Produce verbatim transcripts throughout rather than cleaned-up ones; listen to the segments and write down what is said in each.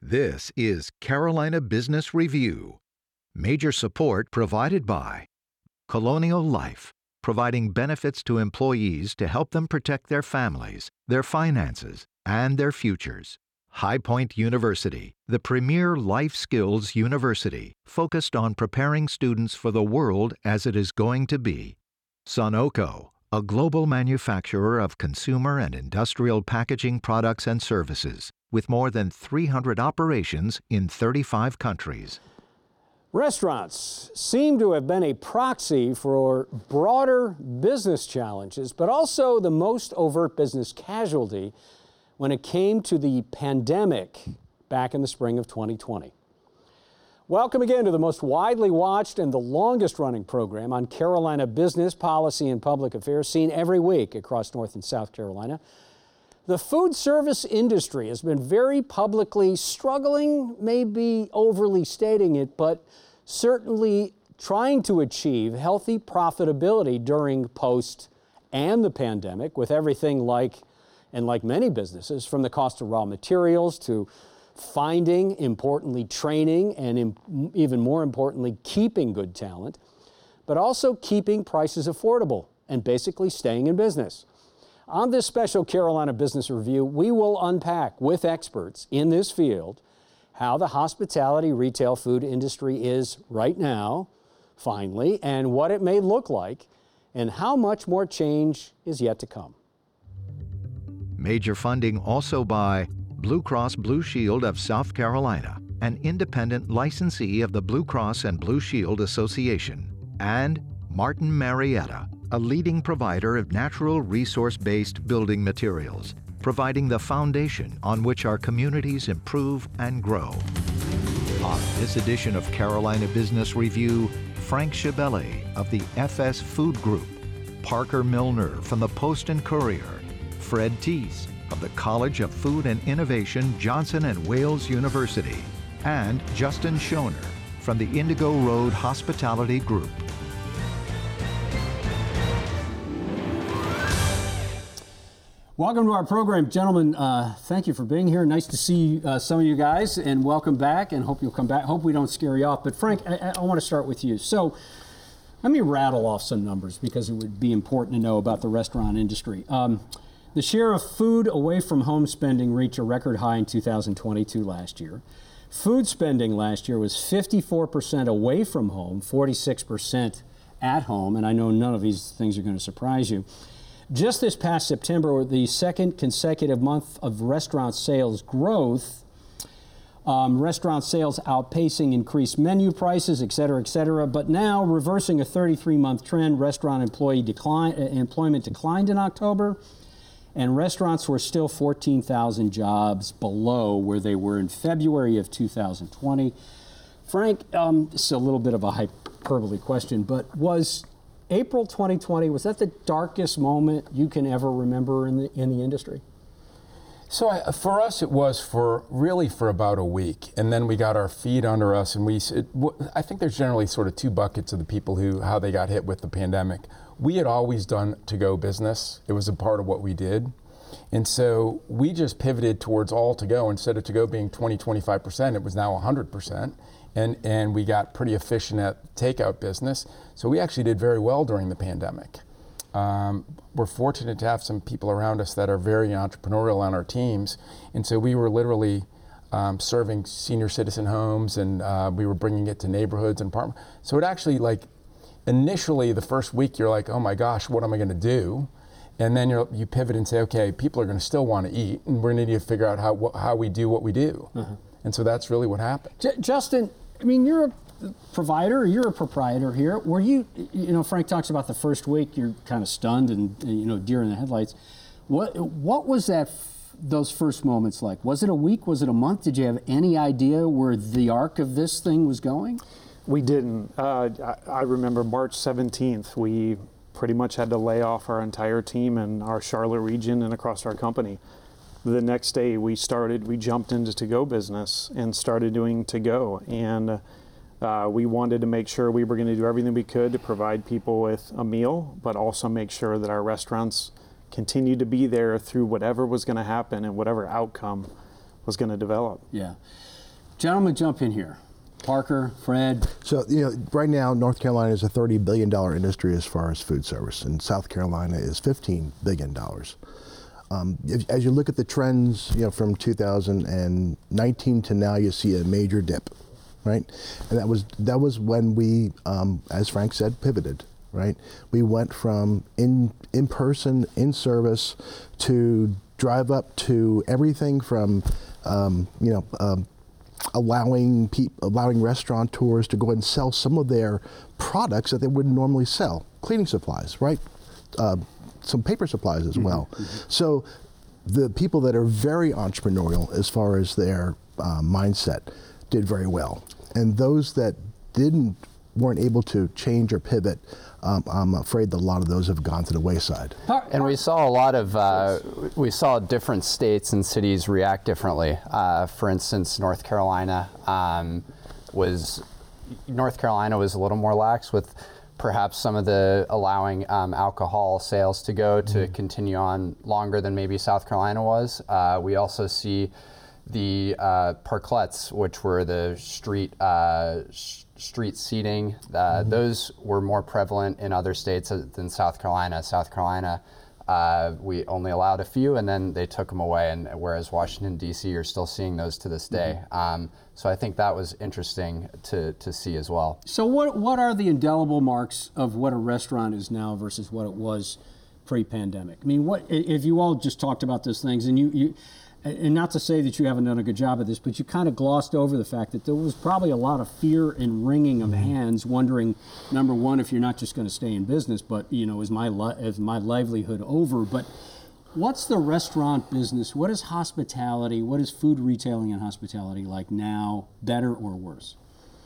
This is Carolina Business Review. Major support provided by Colonial Life, providing benefits to employees to help them protect their families, their finances, and their futures. High Point University, the premier life skills university focused on preparing students for the world as it is going to be. Sunoco, a global manufacturer of consumer and industrial packaging products and services, with more than three hundred operations in thirty-five countries. Restaurants seem to have been a proxy for broader business challenges, but also the most overt business casualty when it came to the pandemic back in the spring of twenty twenty. Welcome again to the most widely watched and the longest running program on Carolina business, policy, and public affairs, seen every week across North and South Carolina. The food service industry has been very publicly struggling, maybe overly stating it, but certainly trying to achieve healthy profitability during post and the pandemic, with everything like, and like many businesses, from the cost of raw materials to finding, importantly, training, and im- even more importantly, keeping good talent, but also keeping prices affordable and basically staying in business. On this special Carolina Business Review, we will unpack with experts in this field how the hospitality retail food industry is right now, finally, and what it may look like, and how much more change is yet to come. Major funding also by Blue Cross Blue Shield of South Carolina, an independent licensee of the Blue Cross and Blue Shield Association, and Martin Marietta, a leading provider of natural resource-based building materials, providing the foundation on which our communities improve and grow. On this edition of Carolina Business Review, Frank Schiavelli of the F S Food Group, Parker Milner from the Post and Courier, Fred Teese of the College of Food and Innovation, Johnson and Wales University, and Justin Schoner from the Indigo Road Hospitality Group. Welcome to our program, gentlemen. Uh, thank you for being here. Nice to see uh, some of you guys, and welcome back, and hope you'll come back. Hope we don't scare you off. But Frank, I, I want to start with you. So let me rattle off some numbers because it would be important to know about the restaurant industry. Um, the share of food away from home spending reached a record high in two thousand twenty-two last year. Food spending last year was fifty-four percent away from home, forty-six percent at home, and I know none of these things are going to surprise you. Just this past September, the second consecutive month of restaurant sales growth, um, restaurant sales outpacing increased menu prices, et cetera, et cetera. But now, reversing a thirty-three month trend, restaurant employee decline, uh, employment declined in October, and restaurants were still fourteen thousand jobs below where they were in February of two thousand twenty. Frank, um, this is a little bit of a hyperbole question, but was April twenty twenty, was that the darkest moment you can ever remember in the in the industry? So I, for us, it was for really for about a week, and then we got our feet under us, and we. It, I think there's generally sort of two buckets of the people who how they got hit with the pandemic. We had always done to-go business; it was a part of what we did, and so we just pivoted towards all to-go. Instead of to-go being twenty, twenty-five percent, it was now one hundred percent. And, and we got pretty efficient at takeout business. So we actually did very well during the pandemic. Um, we're fortunate to have some people around us that are very entrepreneurial on our teams. And so we were literally um, serving senior citizen homes, and uh, we were bringing it to neighborhoods and apartments. So it actually, like, initially the first week you're like, oh my gosh, what am I gonna do? And then you're, you pivot and say, okay, people are gonna still wanna eat, and we're gonna need to figure out how, wh- how we do what we do. Uh-huh. And so that's really what happened. J- Justin, I mean, you're a provider, you're a proprietor here. Were you, you know, Frank talks about the first week, you're kind of stunned and, you know, deer in the headlights. What what was that, those first moments like? Was it a week? Was it a month? Did you have any idea where the arc of this thing was going? We didn't. Uh, I, I remember March seventeenth, we pretty much had to lay off our entire team in our Charlotte region and across our company. The next day we started, we jumped into to-go business and started doing to-go. And uh, we wanted to make sure we were going to do everything we could to provide people with a meal, but also make sure that our restaurants continued to be there through whatever was going to happen and whatever outcome was going to develop. Yeah. Gentlemen, jump in here. Parker, Fred. So, you know, right now, North Carolina is a thirty billion dollars industry as far as food service, and South Carolina is fifteen billion dollars. Um, if, as you look at the trends, you know, from two thousand nineteen to now, you see a major dip, right? And that was that was when we, um, as Frank said, pivoted, right? We went from in in person, in service, to drive up, to everything from, um, you know. Um, allowing pe- allowing restaurateurs to go ahead and sell some of their products that they wouldn't normally sell, cleaning supplies, right? Uh, some paper supplies as well. Mm-hmm. So the people that are very entrepreneurial as far as their uh, mindset did very well. And those that didn't, weren't able to change or pivot, um, I'm afraid that a lot of those have gone to the wayside. And we saw a lot of, uh, we saw different states and cities react differently. Uh, for instance, North Carolina um, was, North Carolina was a little more lax with perhaps some of the allowing um, alcohol sales to go to mm-hmm. continue on longer than maybe South Carolina was. Uh, we also see the uh, parklets, which were the street uh, sh- street seating. Uh, mm-hmm. Those were more prevalent in other states than South Carolina. South Carolina, uh, we only allowed a few, and then they took them away. And whereas Washington D C, you're still seeing those to this day. Mm-hmm. Um, so I think that was interesting to to see as well. So what what are the indelible marks of what a restaurant is now versus what it was pre-pandemic? I mean, what if you all just talked about those things, and you you. And not to say that you haven't done a good job of this, but you kind of glossed over the fact that there was probably a lot of fear and wringing of hands, wondering, number one, if you're not just going to stay in business, but, you know, is my li- is my livelihood over? But what's the restaurant business? What is hospitality? What is food retailing and hospitality like now, better or worse?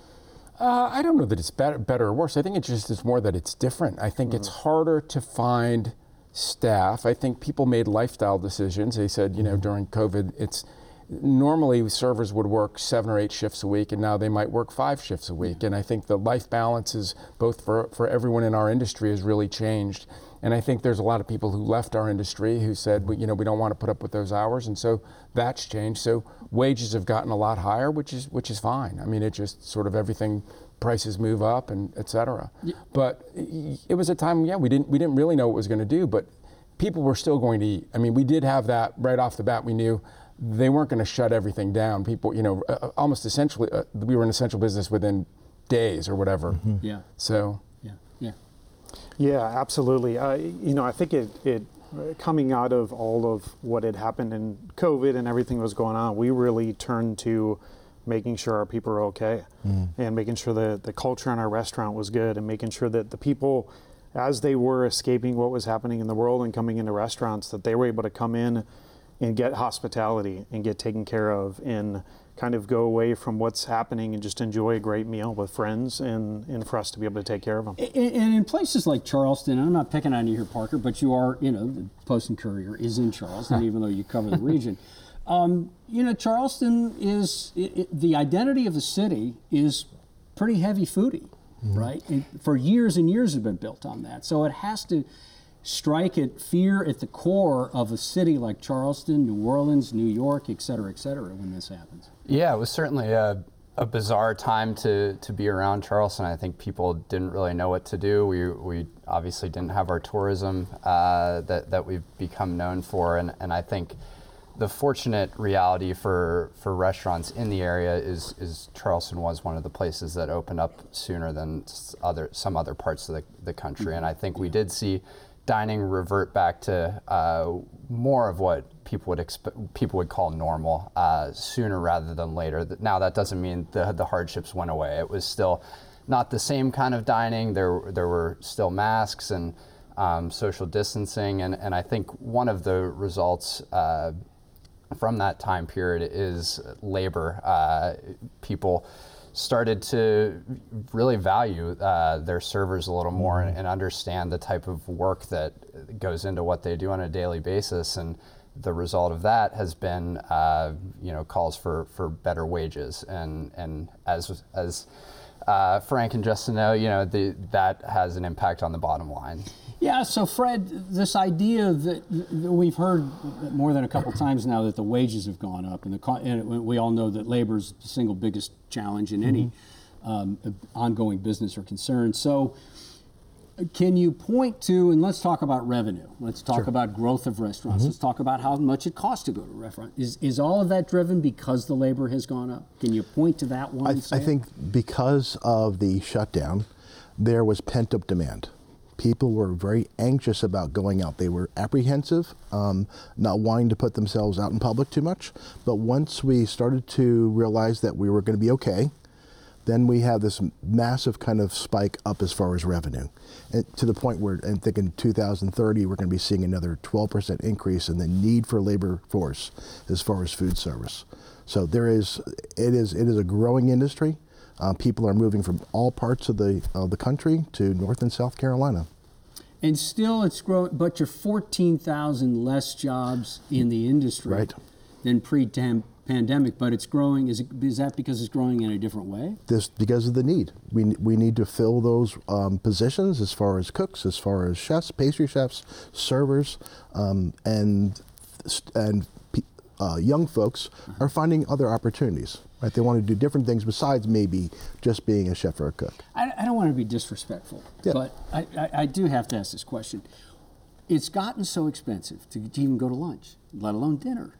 Uh, I don't know that it's better, better or worse. I think it's just it's more that it's different. I think mm-hmm. it's harder to find staff. I think people made lifestyle decisions. They said, you know, during COVID, it's normally servers would work seven or eight shifts a week, and now they might work five shifts a week. And I think the life balance is both for, for everyone in our industry has really changed. And I think there's a lot of people who left our industry who said, well, you know, we don't want to put up with those hours. And so that's changed. So wages have gotten a lot higher, which is which is fine. I mean, it just sort of everything, prices move up and et cetera. Yeah. But it was a time, yeah, we didn't we didn't really know what it was going to do, but people were still going to eat. I mean, we did have that right off the bat. We knew they weren't going to shut everything down. People, you know, uh, almost essentially, uh, we were an essential business within days or whatever. Mm-hmm. Yeah. So. Yeah. Yeah. Yeah, absolutely. Uh, you know, I think it, it coming out of all of what had happened in COVID and everything that was going on, we really turned to making sure our people are okay mm. and making sure that the culture in our restaurant was good and making sure that the people, as they were escaping what was happening in the world and coming into restaurants, that they were able to come in and get hospitality and get taken care of and kind of go away from what's happening and just enjoy a great meal with friends and, and for us to be able to take care of them. And, and in places like Charleston, I'm not picking on you here, Parker, but you are, you know, the Post and Courier is in Charleston, even though you cover the region. Um, you know, Charleston is, it, it, the identity of the city is pretty heavy foodie, mm-hmm. right? And for years and years have been built on that. So it has to strike at fear at the core of a city like Charleston, New Orleans, New York, et cetera, et cetera, when this happens. Yeah, it was certainly a, a bizarre time to, to be around Charleston. I think people didn't really know what to do. We we obviously didn't have our tourism uh, that, that we've become known for, and, and I think the fortunate reality for, for restaurants in the area is is Charleston was one of the places that opened up sooner than other some other parts of the, the country. Mm-hmm. And I think we did see dining revert back to uh, more of what people would expe- people would call normal uh, sooner rather than later. Now that doesn't mean the the hardships went away. It was still not the same kind of dining. There there were still masks and um, social distancing, and, and I think one of the results uh, from that time period is labor. Uh, people started to really value uh, their servers a little more and, and understand the type of work that goes into what they do on a daily basis. And the result of that has been, uh, you know, calls for, for better wages. And and as as uh, Frank and Justin know, you know, the, that has an impact on the bottom line. Yeah, so Fred, this idea that, that we've heard more than a couple times now that the wages have gone up, and, the co- and we all know that labor is the single biggest challenge in any mm-hmm. um, ongoing business or concern. So can you point to, and let's talk about revenue. Let's talk sure. about growth of restaurants. Mm-hmm. Let's talk about how much it costs to go to a restaurant. Is, is all of that driven because the labor has gone up? Can you point to that one? I, th- I think because of the shutdown, there was pent-up demand. People were very anxious about going out. They were apprehensive, um, not wanting to put themselves out in public too much. But once we started to realize that we were going to be okay, then we have this massive kind of spike up as far as revenue, and to the point where I think in two thousand thirty we're going to be seeing another twelve percent increase in the need for labor force as far as food service. So there is, it is, it is a growing industry. Uh, people are moving from all parts of the of the country to North and South Carolina. And still it's growing, but you're fourteen thousand less jobs in the industry right. than pre-pandemic, but it's growing. Is, it, is that because it's growing in a different way? This because of the need. We, we need to fill those um, positions as far as cooks, as far as chefs, pastry chefs, servers, um, and, and uh, young folks uh-huh. are finding other opportunities. Right, they want to do different things besides maybe just being a chef or a cook. I, I don't want to be disrespectful, yeah. but I, I, I do have to ask this question. It's gotten so expensive to, to even go to lunch, let alone dinner.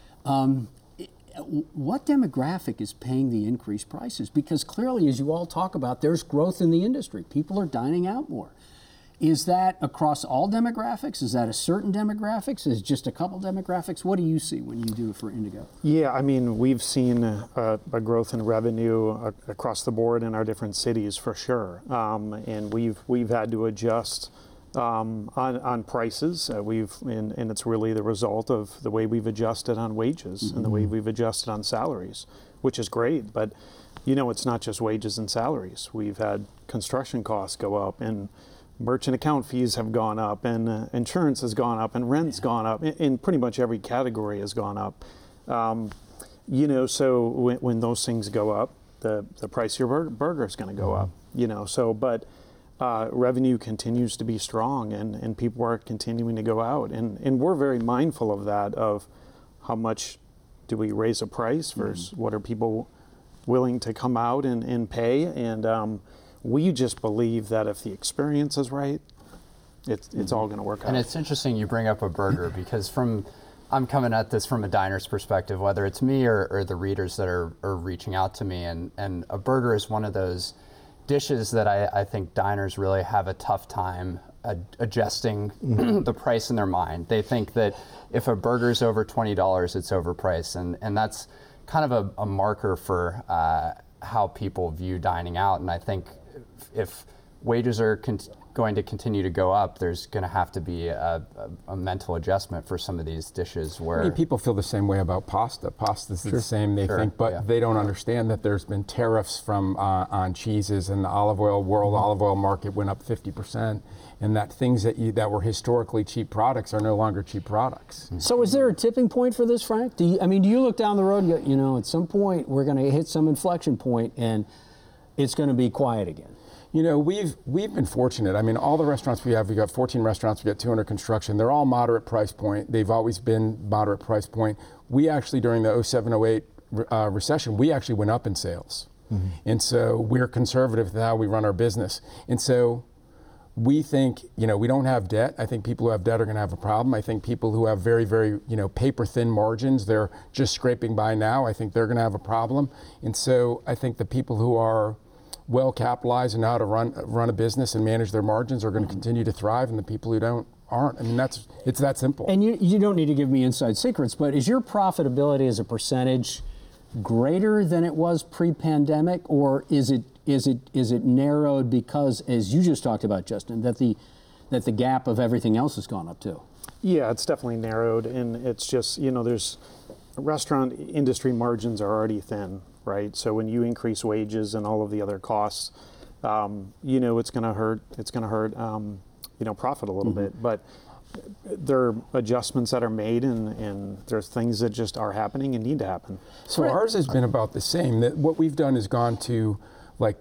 Um, it, what demographic is paying the increased prices? Because clearly, as you all talk about, there's growth in the industry. People are dining out more. Is that across all demographics? Is that a certain demographics? Is it just a couple demographics? What do you see when you do it for Indigo? Yeah, I mean, we've seen a, a growth in revenue uh, across the board in our different cities for sure, um, and we've we've had to adjust um, on on prices. Uh, we've and, and it's really the result of the way we've adjusted on wages mm-hmm. and the way we've adjusted on salaries, which is great. But you know, it's not just wages and salaries. We've had construction costs go up, and merchant account fees have gone up, and uh, insurance has gone up, and rent's yeah. gone up, and, and pretty much every category has gone up. Um, you know, so when, when those things go up, the, the price of your burger, burger is going to go up, you know, so, but uh, revenue continues to be strong, and, and people are continuing to go out, and, and we're very mindful of that, of how much do we raise a price versus mm-hmm. what are people willing to come out and, and pay, and um, we just believe that if the experience is right, it's it's mm-hmm. all going to work out. And it's interesting you bring up a burger because from, I'm coming at this from a diner's perspective, whether it's me or, or the readers that are, are reaching out to me, and, and a burger is one of those dishes that I, I think diners really have a tough time ad- adjusting mm-hmm. the price in their mind. They think that if a burger's over twenty dollars, it's overpriced, and, and that's kind of a, a marker for uh, how people view dining out, and I think if wages are con- going to continue to go up, there's going to have to be a, a, a mental adjustment for some of these dishes where... I mean, people feel the same way about pasta. Pasta's sure. the same, they sure. think, but yeah. they don't understand that there's been tariffs from uh, on cheeses, and the olive oil, world mm-hmm. olive oil market went up fifty percent, and that things that you, that were historically cheap products are no longer cheap products. Mm-hmm. So is there a tipping point for this, Frank? Do you, I mean, do you look down the road and go, you know, at some point we're going to hit some inflection point and it's going to be quiet again? You know, we've we've been fortunate. I mean, all the restaurants we have, we've got fourteen restaurants, we've got two under construction. They're all moderate price point. They've always been moderate price point. We actually, during the oh seven oh eight uh, recession, we actually went up in sales. Mm-hmm. And so we're conservative with how we run our business. And so we think, you know, we don't have debt. I think people who have debt are going to have a problem. I think people who have very, very, you know, paper thin margins, they're just scraping by now. I think they're going to have a problem. And so I think the people who are well capitalized and know how to run run a business and manage their margins are going to continue to thrive, and the people who don't aren't. I mean, that's it's that simple. And you you don't need to give me inside secrets, but is your profitability as a percentage greater than it was pre-pandemic, or is it is it is it narrowed because, as you just talked about, Justin, that the that the gap of everything else has gone up too? Yeah, it's definitely narrowed, and it's just, you know, there's restaurant industry margins are already thin. Right, so when you increase wages and all of the other costs, um, you know it's going to hurt. It's going to hurt, um, you know, profit a little mm-hmm. bit. But there are adjustments that are made, and, and there's things that just are happening and need to happen. So ours has been about the same. That what we've done is gone to like a,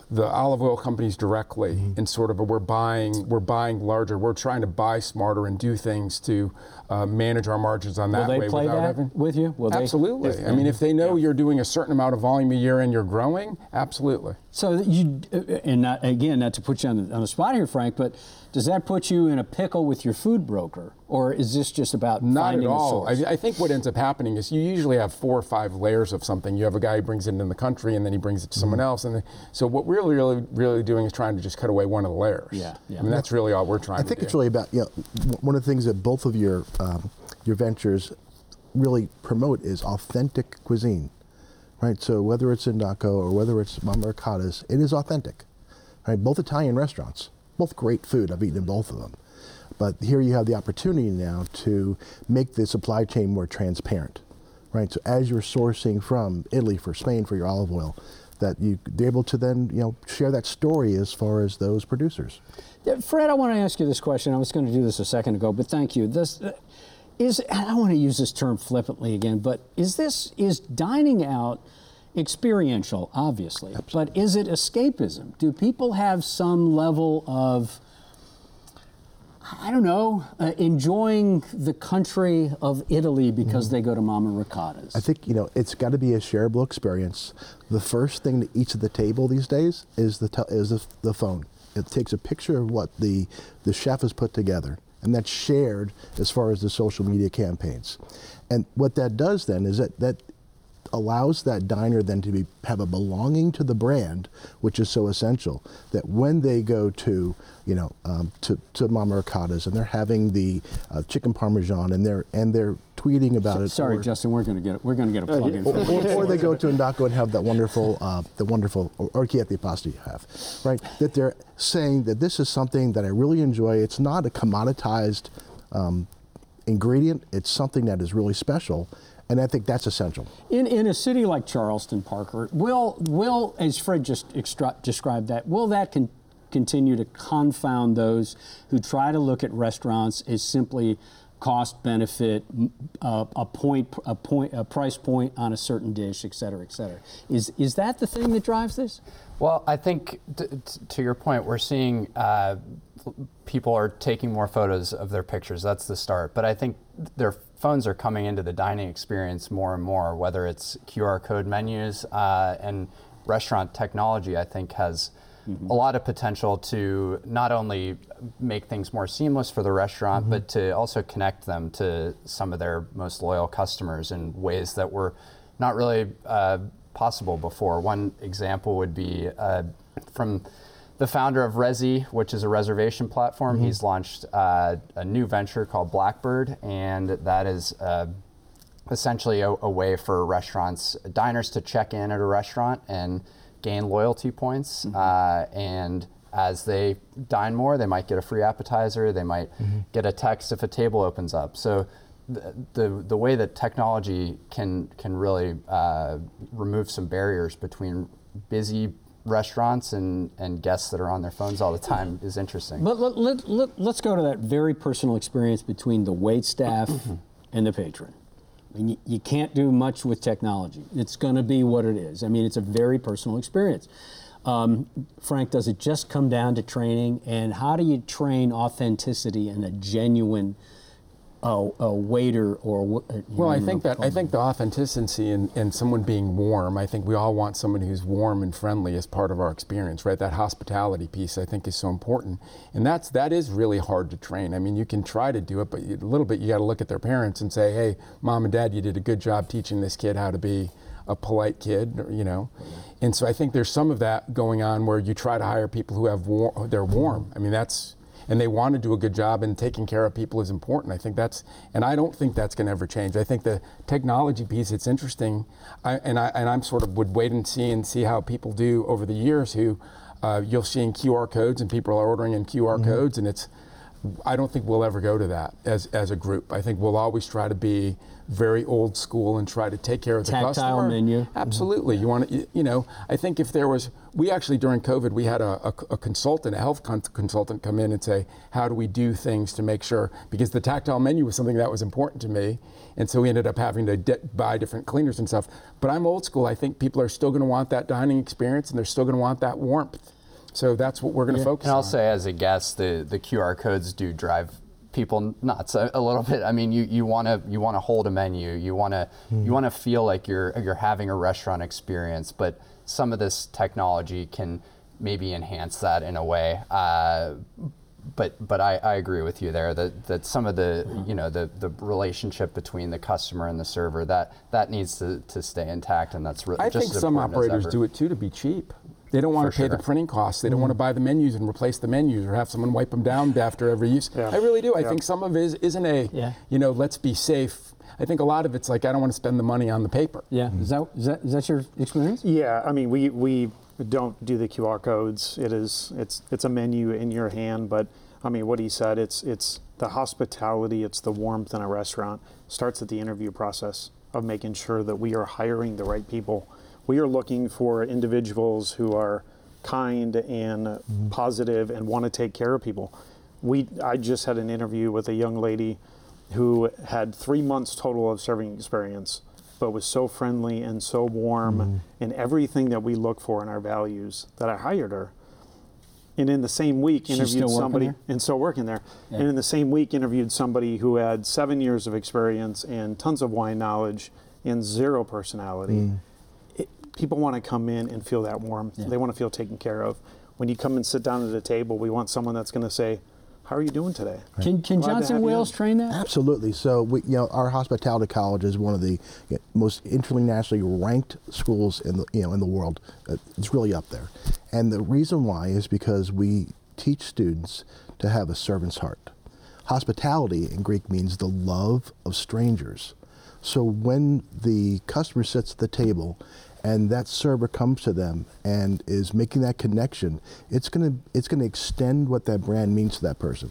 the olive oil companies directly, mm-hmm. in sort of a, we're buying we're buying larger. We're trying to buy smarter and do things to uh, manage our margins on that way. Will they play without that having, with you? Will absolutely. They, I mean, if they know yeah. you're doing a certain amount of volume a year and you're growing, absolutely. So you, and not, again, not to put you on the, on the spot here, Frank, but does that put you in a pickle with your food broker, or is this just about not finding at all? a source? I, I think what ends up happening is you usually have four or five layers of something. You have a guy who brings it in the country, and then he brings it to mm-hmm. someone else, and then, so what we're really, really, really doing is trying to just cut away one of the layers. Yeah, yeah. I mean, that's really all we're trying I to do. think it's really about, you know, one of the things that both of your um, your ventures really promote is authentic cuisine, right? So whether it's Indocco or whether it's Mama Ricotta's, it is authentic, right? Both Italian restaurants, both great food. I've eaten in both of them. But here you have the opportunity now to make the supply chain more transparent, right? So as you're sourcing from Italy, for Spain, for your olive oil, that you, they're able to then, you know, share that story as far as those producers. Yeah, Fred, I want to ask you this question. I was going to do this a second ago, but thank you. This uh, is, I don't want to use this term flippantly again, but is this, is dining out experiential, obviously, Absolutely. But is it escapism? Do people have some level of, I don't know, uh, enjoying the country of Italy because mm-hmm. they go to Mama Ricotta's? I think, you know, it's got to be a shareable experience. The first thing that eats at the table these days is the te- is the, the phone. It takes a picture of what the, the chef has put together, and that's shared as far as the social media campaigns. And what that does then is that that allows that diner then to be have a belonging to the brand, which is so essential, that when they go to, you know, um, to, to Mama Ricotta's and they're having the uh, chicken parmesan and they're and they're tweeting about so, it. Sorry, or, Justin, we're going to get we're going to get a plug in. Or, or, or they go to Indocco and have that wonderful, uh, the wonderful orecchiette pasta you have, right? That they're saying that this is something that I really enjoy. It's not a commoditized um, ingredient. It's something that is really special. And I think that's essential. In in a city like Charleston, Parker, will will as Fred just extra- described that, will that con- continue to confound those who try to look at restaurants as simply cost benefit, uh, a point a point a price point on a certain dish, et cetera, et cetera? Is is that the thing that drives this? Well, I think t- t- to your point, we're seeing uh, people are taking more photos of their pictures. That's the start. But I think their phones are coming into the dining experience more and more, whether it's Q R code menus uh, and restaurant technology, I think has mm-hmm. a lot of potential to not only make things more seamless for the restaurant, mm-hmm. but to also connect them to some of their most loyal customers in ways that were not really uh, possible before. One example would be uh, from the founder of Resy, which is a reservation platform. Mm-hmm. He's launched uh, a new venture called Blackbird, and that is uh, essentially a, a way for restaurants, diners to check in at a restaurant and gain loyalty points. Mm-hmm. Uh, and as they dine more, they might get a free appetizer, they might mm-hmm. get a text if a table opens up. So the the, the way that technology can, can really uh, remove some barriers between busy restaurants and, and guests that are on their phones all the time is interesting. But let, let, let, let's go to that very personal experience between the wait staff and the patron. I mean, you, you can't do much with technology. It's going to be what it is. I mean, it's a very personal experience. Um, Frank, does it just come down to training? And how do you train authenticity and a genuine A, a waiter or uh, well, I think that I think the authenticity and, and someone being warm. I think we all want someone who's warm and friendly as part of our experience, right? That hospitality piece I think is so important, and that's that is really hard to train. I mean, you can try to do it, but you, a little bit you got to look at their parents and say, "Hey, mom and dad, you did a good job teaching this kid how to be a polite kid," you know. Mm-hmm. And so I think there's some of that going on where you try to hire people who have war- they're warm. I mean, that's. And they want to do a good job, and taking care of people is important. I think that's, and I don't think that's going to ever change. I think the technology piece, it's interesting, I, and I and I'm sort of would wait and see and see how people do over the years. Who uh, you'll see in Q R codes, and people are ordering in Q R mm-hmm. codes, and it's I don't think we'll ever go to that as as a group. I think we'll always try to be very old school and try to take care of the Tactile customer. Tactile menu. Absolutely. Mm-hmm. You want to, you know, I think if there was, we actually during COVID, we had a, a, a consultant, a health con- consultant come in and say, how do we do things to make sure, because the tactile menu was something that was important to me. And so we ended up having to de- buy different cleaners and stuff. But I'm old school. I think people are still going to want that dining experience and they're still going to want that warmth. So that's what we're going to yeah. focus on. And I'll say as a guest, the, the Q R codes do drive people nuts a, a little bit. I mean, you you want to you want to hold a menu. You want to mm. you want to feel like you're you're having a restaurant experience. But some of this technology can maybe enhance that in a way. Uh, but but I, I agree with you there that, that some of the you know the, the relationship between the customer and the server that that needs to, to stay intact, and that's really I just think as some important operators as ever. do it too to be cheap. They don't want For to pay sure. the printing costs. They don't mm. want to buy the menus and replace the menus or have someone wipe them down after every use. Yeah. I really do. I yeah. think some of it is, isn't a, yeah. you know, let's be safe. I think a lot of it's like, I don't want to spend the money on the paper. Yeah, mm. is that is that is that your experience? Yeah, I mean, we we don't do the Q R codes. It is it's it's a menu in your hand, but I mean, what he said, it's it's the hospitality, it's the warmth in a restaurant. Starts at the interview process of making sure that we are hiring the right people. We are looking for individuals who are kind and mm-hmm. positive and want to take care of people. We I just had an interview with a young lady who had three months total of serving experience, but was so friendly and so warm mm-hmm. and everything that we look for in our values that I hired her. And in the same week She's interviewed still somebody there? and still working there. Yeah. And in the same week interviewed somebody who had seven years of experience and tons of wine knowledge and zero personality. Mm. It, people want to come in and feel that warmth. Yeah. They want to feel taken care of. When you come and sit down at a table, we want someone that's going to say, how are you doing today? Right. Can, can Johnson Wales train that? Absolutely. So, we, you know, our hospitality college is one of the you know, most internationally ranked schools in the you know in the world. Uh, it's really up there, and the reason why is because we teach students to have a servant's heart. Hospitality in Greek means the love of strangers. So when the customer sits at the table and that server comes to them and is making that connection, it's gonna it's gonna extend what that brand means to that person.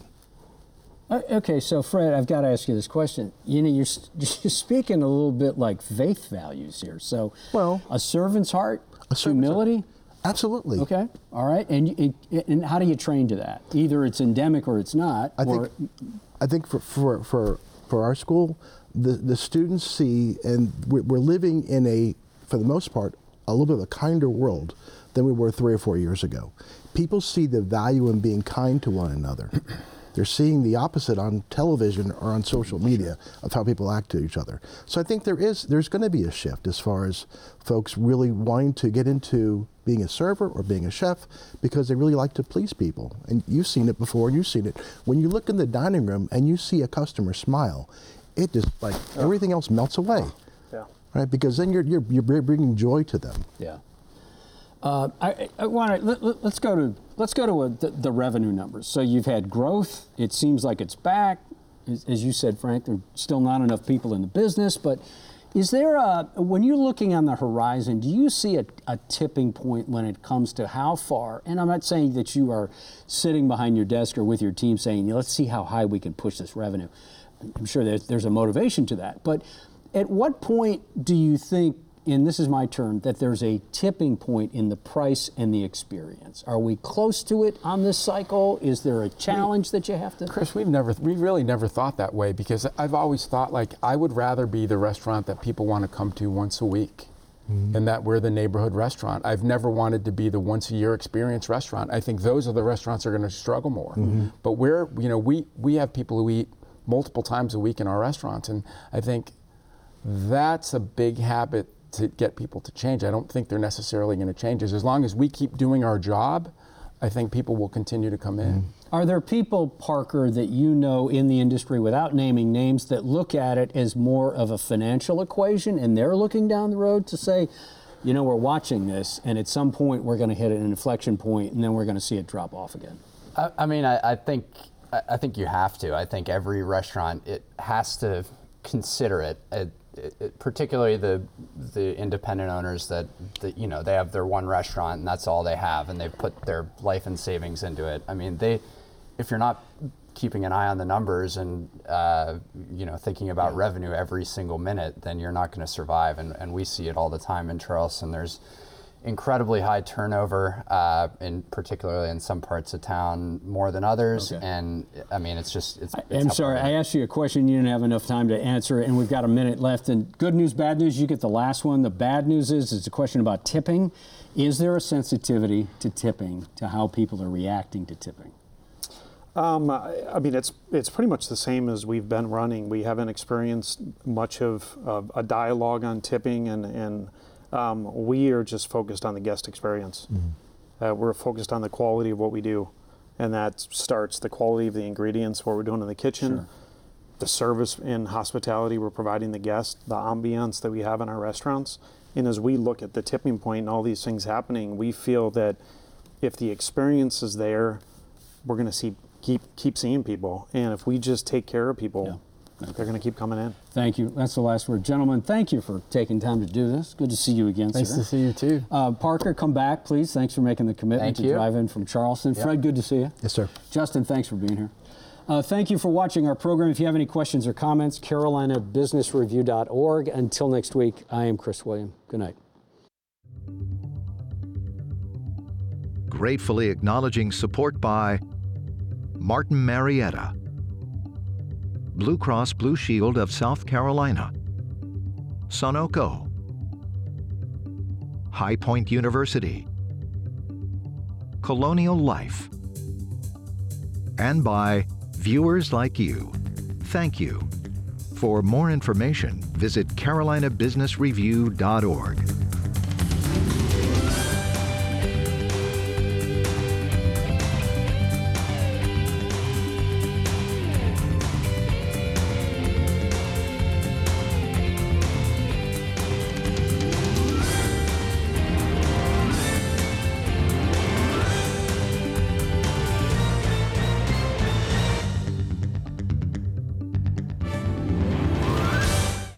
Uh, okay, so Fred, I've got to ask you this question. You know, you're, you're speaking a little bit like faith values here. So, well, a servant's heart, a servant's humility. Heart. Absolutely. Okay. All right. And you, and how do you train to that? Either it's endemic or it's not. I or think I think for for for, for our school, the the students see, and we're, we're living in a, for the most part, a little bit of a kinder world than we were three or four years ago. People see the value in being kind to one another. They're seeing the opposite on television or on social media of how people act to each other. So I think there is there's going to be a shift as far as folks really wanting to get into being a server or being a chef because they really like to please people. And you've seen it before, and you've seen it. When you look in the dining room and you see a customer smile, it just like oh. everything else melts away. Oh. Yeah. Right, because then you're you're you're bringing joy to them. Yeah. Uh, I, I want to let, let, let's go to let's go to a, the, the revenue numbers. So you've had growth. It seems like it's back. As, as you said, Frank, there's still not enough people in the business. But is there a, when you're looking on the horizon, do you see a, a tipping point when it comes to how far? And I'm not saying that you are sitting behind your desk or with your team saying, let's see how high we can push this revenue. I'm sure there's, there's a motivation to that. But at what point do you think, and this is my term, that there's a tipping point in the price and the experience? Are we close to it on this cycle? Is there a challenge we, that you have to? Chris, we've never, we really never thought that way, because I've always thought, like, I would rather be the restaurant that people want to come to once a week. Mm-hmm. And that we're the neighborhood restaurant. I've never wanted to be the once a year experience restaurant. I think those are the restaurants that are going to struggle more. Mm-hmm. But we're, you know, we, we have people who eat multiple times a week in our restaurants, and I think that's a big habit to get people to change. I don't think they're necessarily going to change. As long as we keep doing our job, I think people will continue to come in. Are there people, Parker, that you know in the industry, without naming names, that look at it as more of a financial equation, and they're looking down the road to say, you know, we're watching this, and at some point we're going to hit an inflection point, and then we're going to see it drop off again? I, I mean, I, I think I think you have to. I think every restaurant, it has to consider it. it It, it, particularly the the independent owners that, that you know they have their one restaurant and that's all they have, and they've put their life and savings into it. I mean, they if you're not keeping an eye on the numbers and uh, you know thinking about yeah. revenue every single minute, then you're not going to survive. And, and we see it all the time in Charleston. There's incredibly high turnover, uh, in particularly in some parts of town more than others. Okay. And I mean, it's just, it's, it's I'm sorry, I asked you a question, you didn't have enough time to answer, and we've got a minute left. And good news, bad news, you get the last one. The bad news is, it's a question about tipping. Is there a sensitivity to tipping, to how people are reacting to tipping? Um, I mean, it's it's pretty much the same as we've been running. We haven't experienced much of, of a dialogue on tipping, and, and Um, we are just focused on the guest experience. Mm-hmm. Uh, we're focused on the quality of what we do, and that starts the quality of the ingredients, what we're doing in the kitchen, sure. the service and hospitality we're providing the guests, the ambiance that we have in our restaurants. And as we look at the tipping point and all these things happening, we feel that if the experience is there, we're going to see keep keep seeing people, and if we just take care of people. Yeah. They're going to keep coming in. Thank you. That's the last word. Gentlemen, thank you for taking time to do this. Good to see you again, Nice sir. to see you, too. Uh, Parker, come back, please. Thanks for making the commitment Thank to you. drive in from Charleston. Yep. Fred, good to see you. Yes, sir. Justin, thanks for being here. Uh, thank you for watching our program. If you have any questions or comments, carolina business review dot org. Until next week, I am Chris William. Good night. Gratefully acknowledging support by Martin Marietta, Blue Cross Blue Shield of South Carolina, Sunoco, High Point University, Colonial Life, and by viewers like you. Thank you. For more information, visit carolina business review dot org.